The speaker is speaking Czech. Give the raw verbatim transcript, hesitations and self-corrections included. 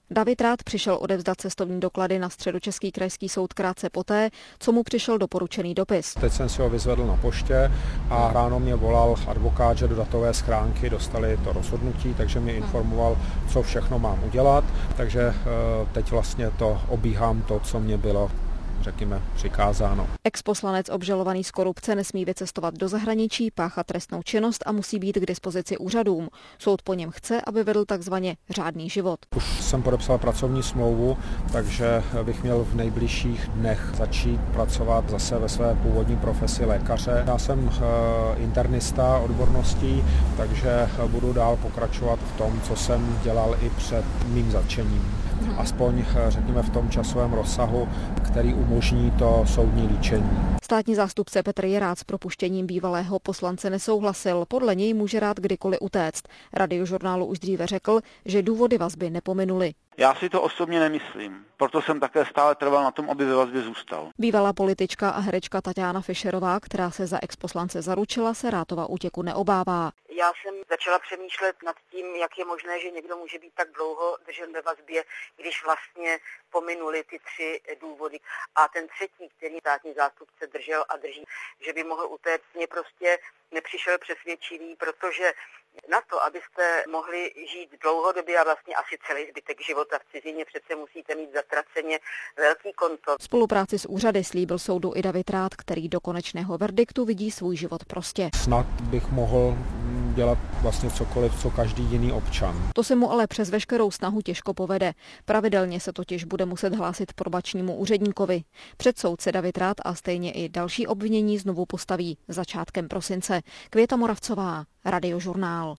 David Rath přišel odevzdat cestovní doklady na Středočeský krajský soud krátce poté, co mu přišel doporučený dopis. Teď jsem si ho vyzvedl na poště a ráno mě volal advokát, že do datové schránky dostali to rozhodnutí, takže mě informoval, co všechno mám udělat. Takže teď vlastně to obíhám to, co mě bylo, řekněme, přikázáno. Exposlanec obžalovaný z korupce nesmí vycestovat do zahraničí, páchat trestnou činnost a musí být k dispozici úřadům. Soud po něm chce, aby vedl takzvaně řádný život. Už jsem podepsal pracovní smlouvu, takže bych měl v nejbližších dnech začít pracovat zase ve své původní profesi lékaře. Já jsem internista odborností, takže budu dál pokračovat v tom, co jsem dělal i před mým zatčením. Aspoň, řekněme, v tom časovém rozsahu, který umožní to soudní líčení. Státní zástupce Petr Jirád s propuštěním bývalého poslance nesouhlasil. Podle něj může Rath kdykoliv utéct. Radiožurnálu už dříve řekl, že důvody vazby nepominuly. Já si to osobně nemyslím, proto jsem také stále trval na tom, aby ve vazbě zůstal. Bývalá politička a herečka Tatiana Fischerová, která se za exposlance zaručila, se Rathova útěku neobává. Já jsem začala přemýšlet nad tím, jak je možné, že někdo může být tak dlouho držen ve vazbě, když vlastně pominuli ty tři důvody. A ten třetí, který státní zástupce držel a drží, že by mohl utéct, mě prostě nepřišel přesvědčivý, protože na to, abyste mohli žít dlouhodobě a vlastně asi celý zbytek života v cizině, přece musíte mít zatraceně velký konto. Spolupráci s úřady slíbil soudu i David Rath, který do konečného verdiktu vidí svůj život prostě. Snad bych mohl dělat vlastně cokoliv, co každý jiný občan. To se mu ale přes veškerou snahu těžko povede. Pravidelně se totiž bude muset hlásit probačnímu úředníkovi. Před soud se David Rath a stejně i další obvinění znovu postaví začátkem prosince. Květa Moravcová, Radiožurnál.